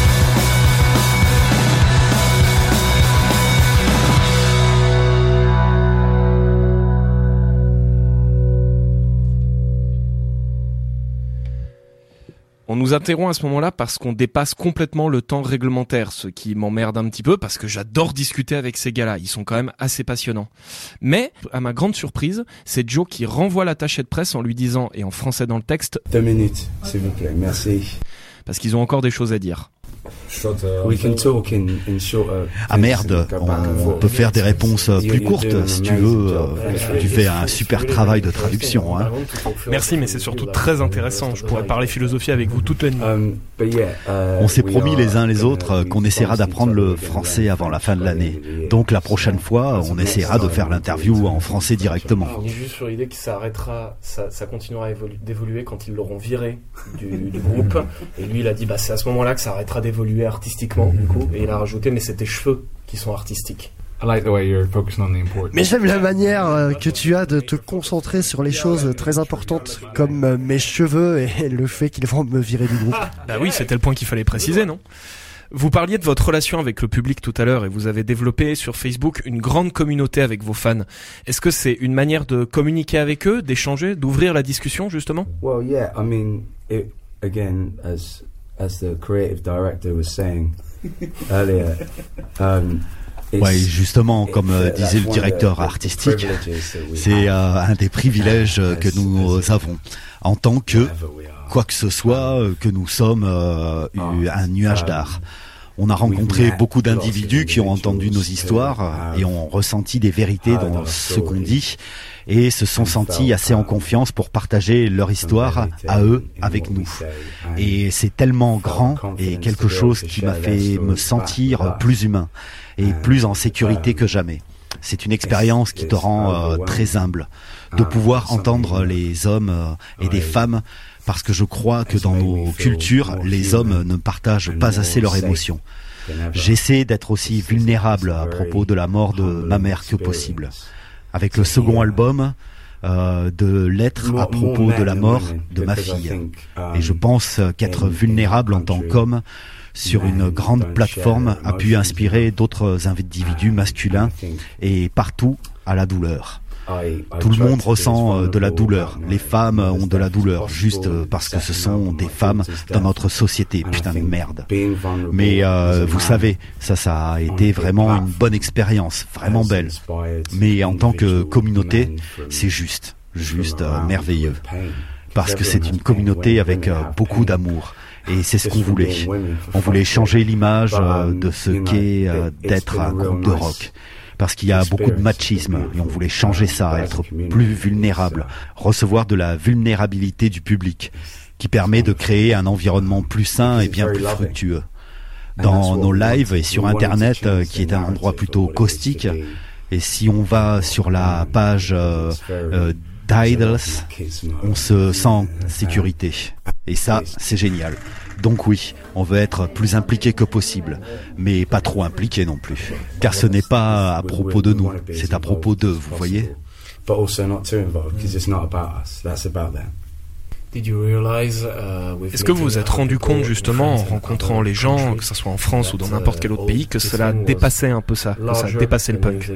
On nous interrompt à ce moment-là parce qu'on dépasse complètement le temps réglementaire, ce qui m'emmerde un petit peu parce que j'adore discuter avec ces gars-là. Ils sont quand même assez passionnants. Mais, à ma grande surprise, c'est Joe qui renvoie l'attaché de presse en lui disant, et en français dans le texte, 2 minutes, s'il vous plaît, merci. Parce qu'ils ont encore des choses à dire. We can talk in shorter. Ah merde, on peut faire des réponses plus courtes si tu veux. Tu fais un super travail de traduction. Hein. Merci, mais c'est surtout très intéressant. Je pourrais parler philosophie avec vous toute la nuit. On s'est promis les uns les autres qu'on essaiera d'apprendre le français avant la fin de l'année. Donc la prochaine fois, on essaiera de faire l'interview en français directement. On est juste sur l'idée que ça arrêtera, ça continuera d'évoluer quand ils l'auront viré du groupe. Et lui, il a dit, bah c'est à ce moment-là que ça arrêtera d'évoluer artistiquement, du coup. Et il a rajouté, mais c'est tes cheveux qui sont artistiques. Mais j'aime la manière que tu as de te concentrer sur les choses très importantes, comme mes cheveux et le fait qu'ils vont me virer du groupe. Bah oui, c'était le point qu'il fallait préciser, non ? Vous parliez de votre relation avec le public tout à l'heure et vous avez développé sur Facebook une grande communauté avec vos fans. Est-ce que c'est une manière de communiquer avec eux, d'échanger, d'ouvrir la discussion justement ? Well, yeah, I mean, it, again, as the creative director was saying earlier, ouais, justement, comme disait le directeur artistique, c'est un des privilèges que nous avons en tant que quoi que ce soit, que nous sommes un nuage d'art. On a rencontré beaucoup d'individus qui ont entendu nos histoires et ont ressenti des vérités dans ce qu'on dit et se sont sentis assez en confiance pour partager leur histoire à eux avec nous. Et c'est tellement grand et quelque chose qui m'a fait me sentir plus humain et plus en sécurité que jamais. C'est une expérience qui te rend très humble de pouvoir entendre les hommes et des femmes, parce que je crois que dans nos cultures, les hommes ne partagent pas assez leurs émotions. J'essaie d'être aussi vulnérable à propos de la mort de ma mère que possible. Avec le second album, de l'être à propos de la mort de ma fille. Et je pense qu'être vulnérable en tant qu'homme sur une grande plateforme a pu inspirer d'autres individus masculins et partout à la douleur. Tout le monde ressent de la douleur. Les femmes ont de la douleur juste parce que ce sont des femmes dans notre société. Putain de merde. Mais vous savez, ça a été vraiment une bonne expérience, vraiment belle. Mais en tant que communauté, c'est juste merveilleux. Parce que c'est une communauté avec beaucoup d'amour. Et c'est ce qu'on voulait. On voulait changer l'image de ce qu'est d'être un groupe de rock. Parce qu'il y a beaucoup de machisme et on voulait changer ça, être plus vulnérable, recevoir de la vulnérabilité du public qui permet de créer un environnement plus sain et bien plus fructueux. Dans nos lives et sur Internet, qui est un endroit plutôt caustique, et si on va sur la page d'Idols, on se sent en sécurité. Et ça, c'est génial. Donc oui, on veut être plus impliqué que possible, mais pas trop impliqué non plus. Car ce n'est pas à propos de nous, c'est à propos d'eux, vous voyez. Est-ce que vous vous êtes rendu compte justement en rencontrant les gens, que ce soit en France ou dans n'importe quel autre pays, que cela dépassait un peu ça, que ça dépassait le punk?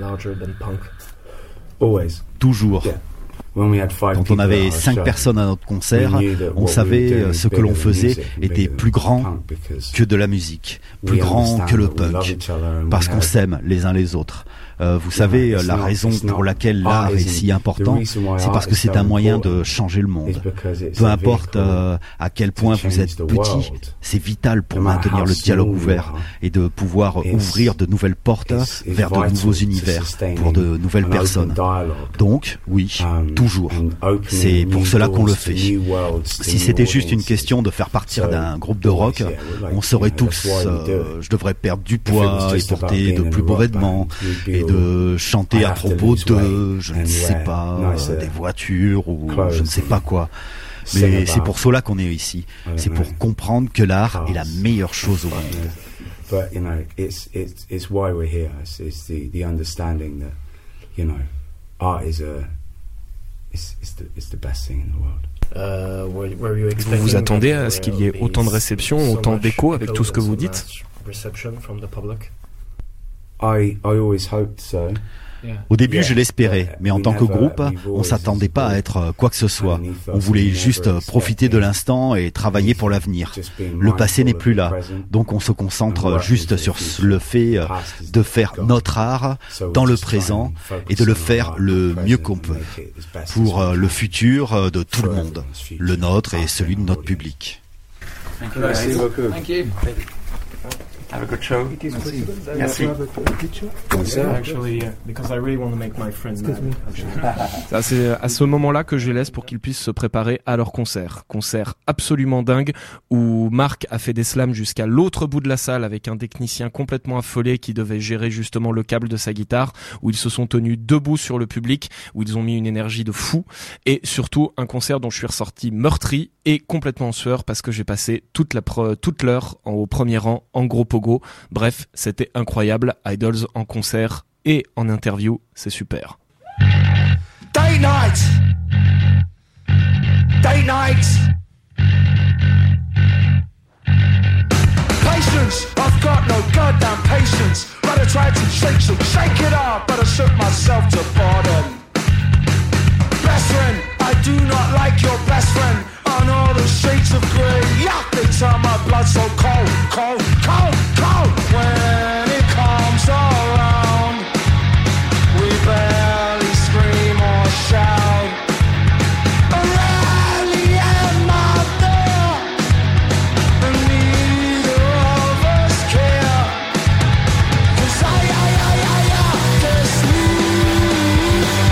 Toujours. Quand on avait 5 personnes à notre concert, on savait ce que l'on faisait était plus grand que de la musique, plus grand que le punk, parce qu'on s'aime les uns les autres. Vous savez, la raison pour laquelle l'art est si important, c'est parce que c'est un moyen de changer le monde. Peu importe à quel point vous êtes petit, c'est vital pour maintenir le dialogue ouvert et de pouvoir ouvrir de nouvelles portes vers de nouveaux univers, pour de nouvelles personnes. Donc, oui, toujours. C'est pour cela qu'on le fait. Si c'était juste une question de faire partir d'un groupe de rock, on serait tous, je devrais perdre du poids et porter de plus beaux vêtements et de chanter à propos de, je ne sais pas, des voitures ou je ne sais pas quoi. Mais c'est pour cela qu'on est ici. C'est pour comprendre que l'art est la meilleure chose au monde. But you know, it's why we're here. It's the understanding that, you know, art is the best thing in the world. Vous vous attendez à ce qu'il y ait autant de réception, autant d'écho avec tout ce que vous dites? I always hoped so. Au début, je l'espérais, mais en tant que groupe, on s'attendait pas à être quoi que ce soit. On voulait juste profiter de l'instant et travailler pour l'avenir. Le passé n'est plus là, donc on se concentre juste sur le fait de faire notre art dans le présent et de le faire le mieux qu'on peut pour le futur de tout le monde, le nôtre et celui de notre public. Merci beaucoup. Thank you. Have a good show. Merci. Ça, c'est à ce moment-là que je les laisse pour qu'ils puissent se préparer à leur concert. Concert absolument dingue où Marc a fait des slams jusqu'à l'autre bout de la salle avec un technicien complètement affolé qui devait gérer justement le câble de sa guitare, où ils se sont tenus debout sur le public, où ils ont mis une énergie de fou, et surtout un concert dont je suis ressorti meurtri et complètement en sueur parce que j'ai passé toute l'heure au premier rang en gros pogo. Bref, c'était incroyable. Idols en concert et en interview, c'est super. Date night. Patience, I've got no goddamn patience. But I tried to shake it up, but I shook myself to bottom. Best friend, I do not like your best friend. On all the shades of grey, yuck, they turn my blood so cold, cold, cold, cold. When it comes around, we barely scream or shout. I rarely am out there, and neither of us care. 'Cause I guess we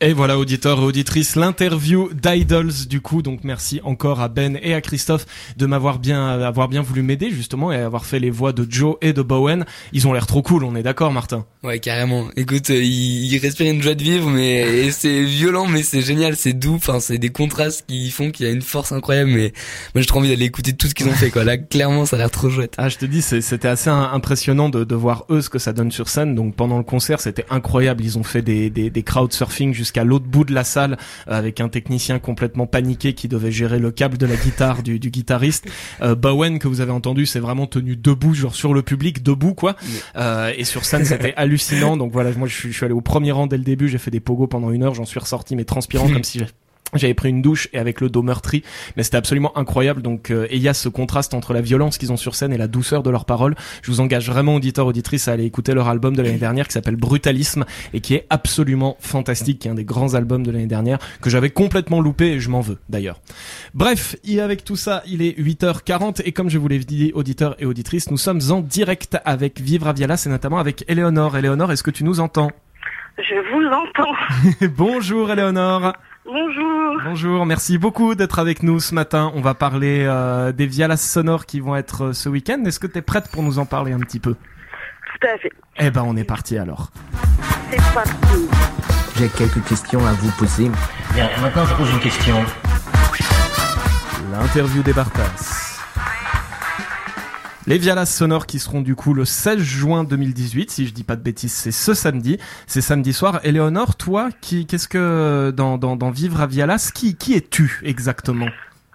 Et voilà, auditeurs et auditrices, l'interview d'Idols du coup. Donc merci encore à Ben et à Christophe de avoir bien voulu m'aider justement et avoir fait les voix de Joe et de Bowen. Ils ont l'air trop cool, on est d'accord, Martin? Ouais, carrément. Écoute, il respire une joie de vivre, mais c'est violent, mais c'est génial, c'est doux. Enfin, c'est des contrastes qui font qu'il y a une force incroyable. Mais moi, j'ai trop envie d'aller écouter tout ce qu'ils ont fait, quoi. Là, clairement, ça a l'air trop chouette. Ah, je te dis, c'était assez impressionnant de voir eux ce que ça donne sur scène. Donc pendant le concert, c'était incroyable. Ils ont fait des crowdsurfing jusqu'à l'autre bout de la salle avec un technicien complètement paniqué qui devait gérer le câble de la guitare du guitariste. Bowen, que vous avez entendu, c'est vraiment tenu debout, genre sur le public, debout quoi. Et sur scène, c'était hallucinant. Donc voilà, moi je suis allé au premier rang dès le début, j'ai fait des pogos pendant 1 heure, j'en suis ressorti mais transpirant comme si j'avais pris une douche et avec le dos meurtri, mais c'était absolument incroyable. Donc et il y a ce contraste entre la violence qu'ils ont sur scène et la douceur de leurs paroles. Je vous engage vraiment, auditeurs, auditrices, à aller écouter leur album de l'année dernière qui s'appelle Brutalisme et qui est absolument fantastique, qui est un des grands albums de l'année dernière que j'avais complètement loupé et je m'en veux d'ailleurs. Bref, et avec tout ça, il est 8h40 et comme je vous l'ai dit, auditeurs et auditrices, nous sommes en direct avec Vivre à Vialas et notamment avec Éléonore. Éléonore, est-ce que tu nous entends? Je vous entends. Bonjour Éléonore. Bonjour. Bonjour, merci beaucoup d'être avec nous ce matin. On va parler des Vialas sonores qui vont être ce week-end. Est-ce que tu es prête pour nous en parler un petit peu? Tout à fait. Eh ben, on est parti alors. C'est parti. J'ai quelques questions à vous poser. Bien, maintenant je pose une question. L'interview des Bartas. Les Vialas sonores qui seront du coup le 16 juin 2018, si je dis pas de bêtises, c'est ce samedi. C'est samedi soir. Éléonore, toi, qu'est-ce que dans Vivre à Vialas, qui es-tu exactement?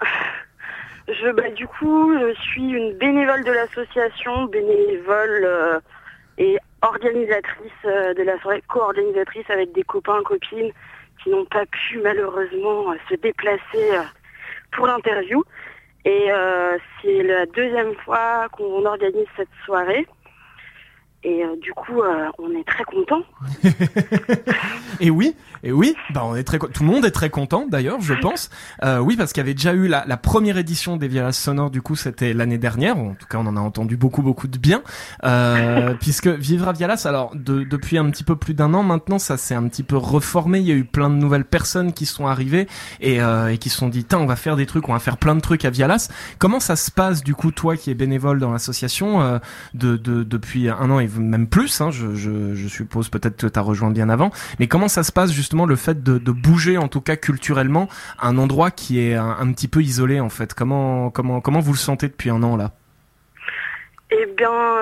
Du coup, je suis une bénévole de l'association, bénévole et organisatrice de la soirée, co-organisatrice avec des copains, copines qui n'ont pas pu malheureusement se déplacer pour l'interview. Et c'est la 2e fois qu'on organise cette soirée. Et du coup, on est très contents. Et oui, bah on est tout le monde est très content d'ailleurs, je pense. Oui, parce qu'il y avait déjà eu la première édition des Vialas sonores, du coup c'était l'année dernière. En tout cas, on en a entendu beaucoup de bien. Puisque Vivre à Vialas, alors depuis un petit peu plus d'1 an maintenant, ça s'est un petit peu reformé. Il y a eu plein de nouvelles personnes qui sont arrivées et qui se sont dit, on va faire des trucs, on va faire plein de trucs à Vialas. Comment ça se passe du coup, toi qui es bénévole dans l'association depuis 1 an et même plus, hein, je suppose peut-être que tu as rejoint bien avant, mais comment ça se passe justement le fait de bouger en tout cas culturellement un endroit qui est un petit peu isolé en fait? Comment vous le sentez depuis 1 an là? Eh bien,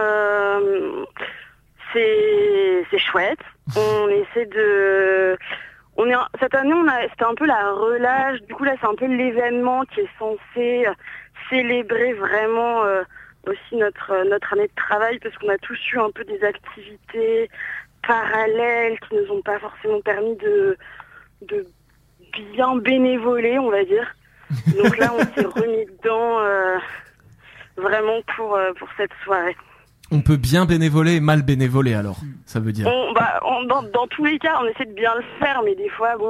c'est chouette. On essaie de... Cette année, c'était un peu la relâche. Du coup, là, c'est un peu l'événement qui est censé célébrer vraiment aussi notre année de travail, parce qu'on a tous eu un peu des activités parallèles qui nous ont pas forcément permis de bien bénévoler, on va dire. Donc là, on s'est remis dedans vraiment pour cette soirée. On peut bien bénévoler et mal bénévoler alors, ça veut dire. Dans tous les cas, on essaie de bien le faire, mais des fois,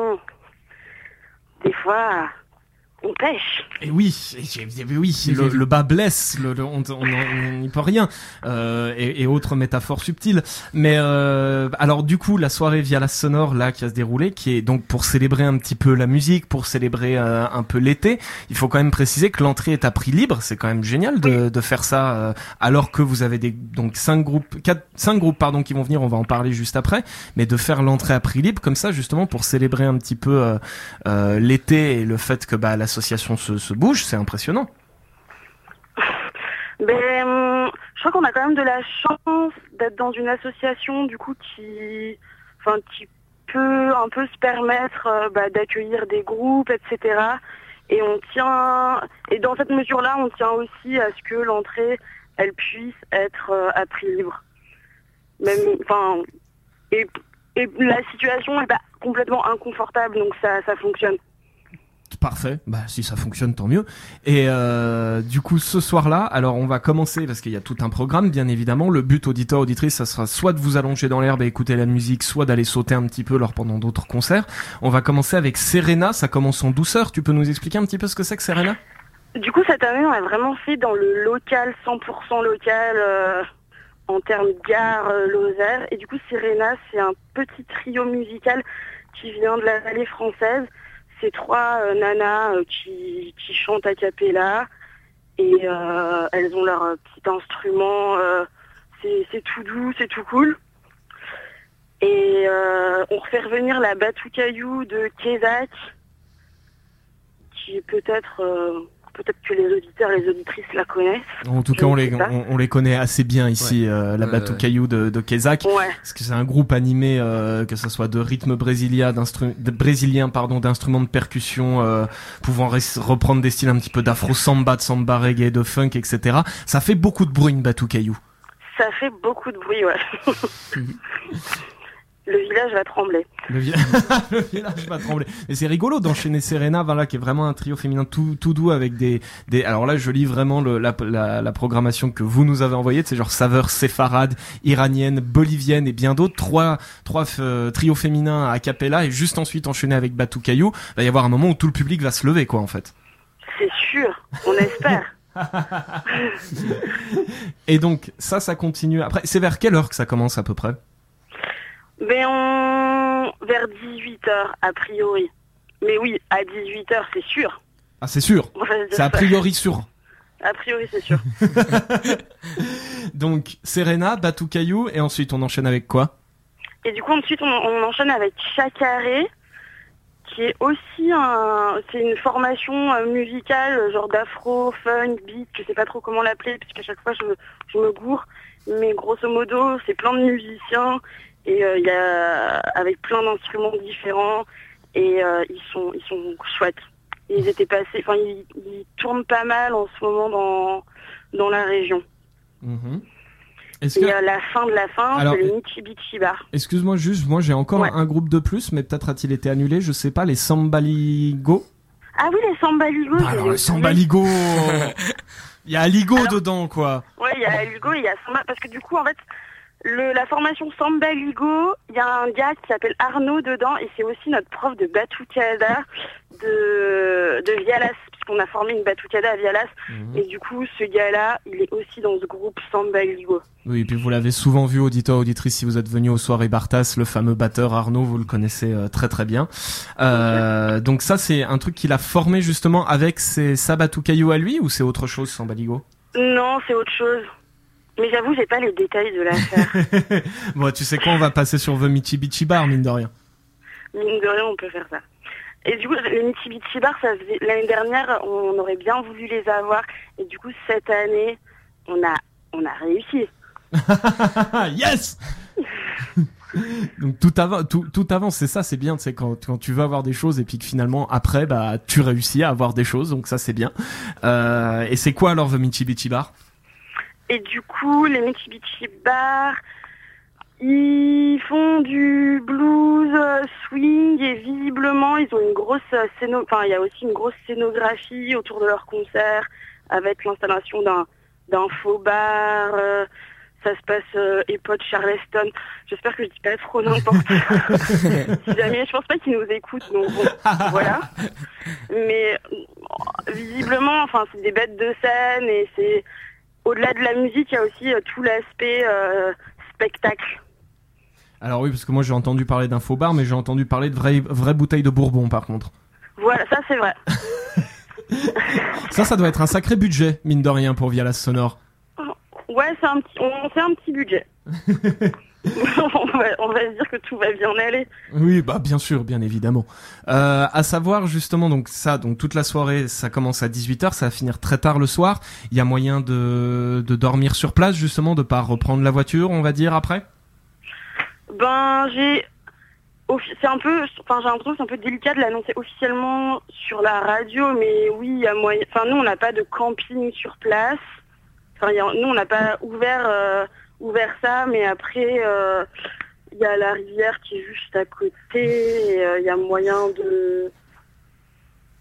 on pêche. Et oui, le bas blesse, on n'y peut rien, et autres métaphores subtiles. Mais alors du coup, la soirée Vialas sonore là qui va se dérouler, qui est donc pour célébrer un petit peu la musique, pour célébrer un peu l'été. Il faut quand même préciser que l'entrée est à prix libre. C'est quand même génial de faire ça, alors que vous avez donc 5 groupes qui vont venir. On va en parler juste après, mais de faire l'entrée à prix libre comme ça justement pour célébrer un petit peu l'été et le fait que l'association se bouge, c'est impressionnant. Je crois qu'on a quand même de la chance d'être dans une association du coup qui peut un peu se permettre d'accueillir des groupes, etc. Et dans cette mesure-là, on tient aussi à ce que l'entrée, elle puisse être à prix libre. Et la situation est pas complètement inconfortable, donc ça fonctionne. Parfait, si ça fonctionne tant mieux. Et du coup ce soir-là, alors on va commencer parce qu'il y a tout un programme bien évidemment. Le but auditeur auditrice, ça sera soit de vous allonger dans l'herbe et écouter la musique, soit d'aller sauter un petit peu pendant d'autres concerts. On va commencer avec Serena, ça commence en douceur. Tu peux nous expliquer un petit peu ce que c'est que Serena? Du coup cette année on a vraiment fait dans le local, 100% local en termes gare Lozère. Et du coup Serena c'est un petit trio musical qui vient de la vallée française. C'est 3 nanas qui chantent a cappella et elles ont leur petit instrument. C'est tout doux, c'est tout cool. Et on refait revenir la Batoucaillou de Kézak, qui est peut-être que les auditeurs et les auditrices la connaissent. En tout cas, on les connaît assez bien ici, la Batoucaillou de Kézak, parce que c'est un groupe animé, que ce soit de rythme brésilien, d'instruments de percussion, pouvant reprendre des styles un petit peu d'afro samba, de samba reggae, de funk, etc. Ça fait beaucoup de bruit, une Batoucaillou. Ça fait beaucoup de bruit, ouais. Le village va trembler. Le village va trembler. Et c'est rigolo d'enchaîner Serena, voilà, qui est vraiment un trio féminin tout doux avec des. Alors là, je lis vraiment la programmation que vous nous avez envoyée. C'est genre saveur séfarade, iranienne, bolivienne et bien d'autres. Trois trios féminins a cappella et juste ensuite enchaîner avec Batoucaillou. Il va y avoir un moment où tout le public va se lever, quoi, en fait. C'est sûr. On espère. Et donc, ça continue. Après, c'est vers quelle heure que ça commence à peu près? Vers 18h, a priori. Mais oui, à 18h, c'est sûr. Ah, c'est sûr. C'est a priori sûr. A priori, c'est sûr. Donc, Serena, Batoucaillou, et ensuite, on enchaîne avec quoi? Et du coup, ensuite, on enchaîne avec Chacaré, qui est aussi c'est une formation musicale, genre d'afro, funk, beat, je sais pas trop comment l'appeler, puisqu'à chaque fois, je me gourre. Mais grosso modo, c'est plein de musiciens. Et il y a avec plein d'instruments différents et ils sont chouettes. Ils étaient passés, enfin ils tournent pas mal en ce moment dans la région. Mm-hmm. Et la fin de la fin, c'est le Michibichi Bar. Excuse-moi juste, moi j'ai encore un groupe de plus, mais peut-être a-t-il été annulé, je sais pas, les Sambaligo. Ah oui, les Sambaligo. Alors les Sambaligo. Il y a Aligo dedans, quoi. Ouais, il y a Aligo et il y a Samba, parce que du coup en fait. La formation Samba Ligo, il y a un gars qui s'appelle Arnaud dedans et c'est aussi notre prof de Batucada de Vialas, puisqu'on a formé une Batucada à Vialas. Et du coup, ce gars-là, il est aussi dans ce groupe Samba Ligo. Oui, et puis vous l'avez souvent vu, auditeur, auditrice, si vous êtes venu aux soirées Bartas, le fameux batteur Arnaud, vous le connaissez très très bien. Donc ça, c'est un truc qu'il a formé justement avec sa Batoucaillou à lui, ou c'est autre chose, Samba Ligo? Non, c'est autre chose. Mais j'avoue, j'ai pas les détails de l'affaire. Bon, tu sais quoi, on va passer sur The Michibichi Bar, mine de rien. Mine de rien, on peut faire ça. Et du coup, le Michibichi Bar, l'année dernière, on aurait bien voulu les avoir. Et du coup, cette année, on a réussi. Yes. Donc tout avance, c'est ça, c'est bien, c'est quand tu veux avoir des choses et puis que finalement après, bah, tu réussis à avoir des choses, donc ça c'est bien. Et c'est quoi alors The Michibichi Bar? Et du coup, les Michibichi Bar, ils font du blues, swing, et visiblement, ils ont une grosse il y a aussi une grosse scénographie autour de leur concert, avec l'installation d'un faux bar, ça se passe Epod Charleston. J'espère que je dis pas trop n'importe quoi. Si jamais, je pense pas qu'ils nous écoutent, donc bon, voilà. Mais visiblement, enfin, c'est des bêtes de scène et c'est au-delà de la musique, il y a aussi tout l'aspect spectacle. Alors oui, parce que moi j'ai entendu parler d'un faux bar, mais j'ai entendu parler de vraies bouteilles de Bourbon par contre. Voilà, ça c'est vrai. Ça doit être un sacré budget, mine de rien, pour Vialas Sonore. Ouais, on fait un petit budget. on va se dire que tout va bien aller. Oui, bah bien sûr, bien évidemment. À savoir justement, donc toute la soirée, ça commence à 18h, ça va finir très tard le soir. Il y a moyen de dormir sur place justement, de pas reprendre la voiture, on va dire après. J'ai l'impression que c'est un peu délicat de l'annoncer officiellement sur la radio, mais oui, il y a moyen. Enfin, nous on n'a pas de camping sur place. Enfin, nous on n'a pas ouvert ça, mais après il y a la rivière qui est juste à côté et il y a moyen de...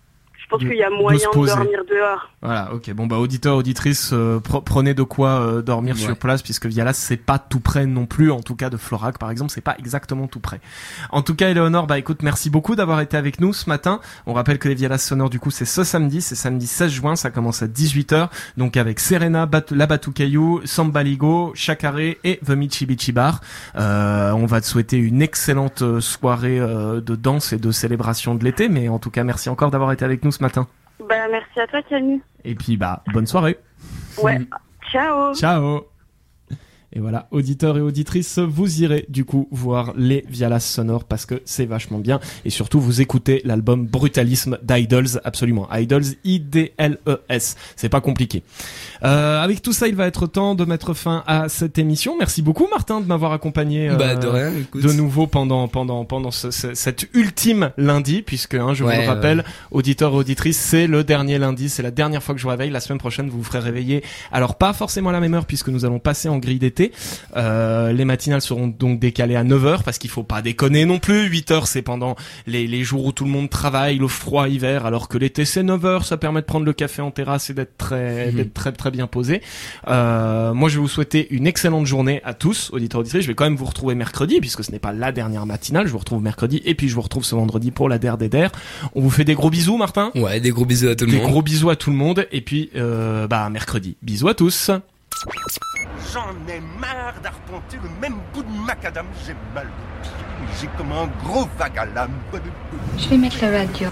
Je pense qu'il y a moyen de dormir dehors. Voilà, ok. Bon, bah, auditeurs, auditrices, prenez de quoi dormir sur place, puisque Vialas, c'est pas tout près non plus. En tout cas, de Florac, par exemple, c'est pas exactement tout près. En tout cas, Éléonore, bah, écoute, merci beaucoup d'avoir été avec nous ce matin. On rappelle que les Vialas sonores, du coup, c'est ce samedi. C'est samedi 16 juin. Ça commence à 18h. Donc, avec Serena, la Batucayou, Sambaligo, Chacaré et The Michi Bar. On va te souhaiter une excellente soirée de danse et de célébration de l'été. Mais en tout cas, merci encore d'avoir été avec nous ce matin. Bah, merci à toi, Camille. Et puis, bah, bonne soirée. Ouais. Ciao. Ciao. Et voilà, auditeurs et auditrices, vous irez du coup voir les Vialas sonores parce que c'est vachement bien. Et surtout, vous écoutez l'album Brutalisme d'Idols, absolument. Idols, I-D-L-E-S. C'est pas compliqué. Avec tout ça, il va être temps de mettre fin à cette émission. Merci beaucoup, Martin, de m'avoir accompagné de rien, écoute. De nouveau pendant cet ultime lundi, puisque je vous le rappelle, auditeurs et auditrices, c'est le dernier lundi, c'est la dernière fois que je vous réveille. La semaine prochaine, vous vous ferez réveiller. Alors, pas forcément à la même heure, puisque nous allons passer en grille d'été. Les matinales seront donc décalées à 9h parce qu'il faut pas déconner non plus. 8h c'est pendant les jours où tout le monde travaille, le froid hiver, alors que l'été c'est 9h, ça permet de prendre le café en terrasse et d'être très bien posé. Moi je vais vous souhaiter une excellente journée à tous, auditeurs auditrices. Je vais quand même vous retrouver mercredi puisque ce n'est pas la dernière matinale, je vous retrouve mercredi et puis je vous retrouve ce vendredi pour la Der des Der. On vous fait des gros bisous, Martin. Ouais, des gros bisous à tout le monde. Des gros bisous à tout le monde et puis mercredi. Bisous à tous. J'en ai marre d'arpenter le même bout de macadam. J'ai mal au pied, j'ai comme un gros vague à l'âme. Je vais mettre la radio.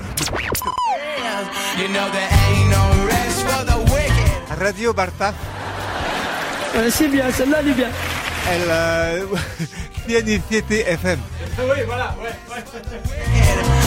Radio Barta. C'est bien, celle-là elle est bien. Elle... Pianiciété FM. Oui, voilà, ouais.